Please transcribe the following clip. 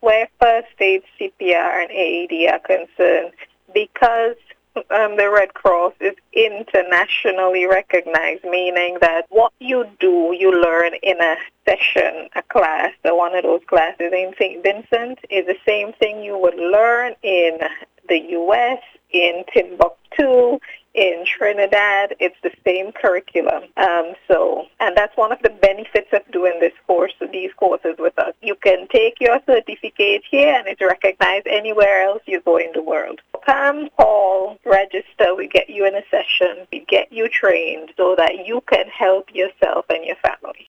where first aid, CPR, and AED are concerned, because the Red Cross is internationally recognized, meaning that what you do, you learn in a session, a class, one of those classes in St. Vincent is the same thing you would learn in the U.S., in Timbuktu, in Trinidad. It's the same curriculum. And that's one of the benefits of doing these courses with us. You can take your certificate here and it's recognized anywhere else you go in the world. Come, call, register, we get you in a session, we get you trained so that you can help yourself and your family.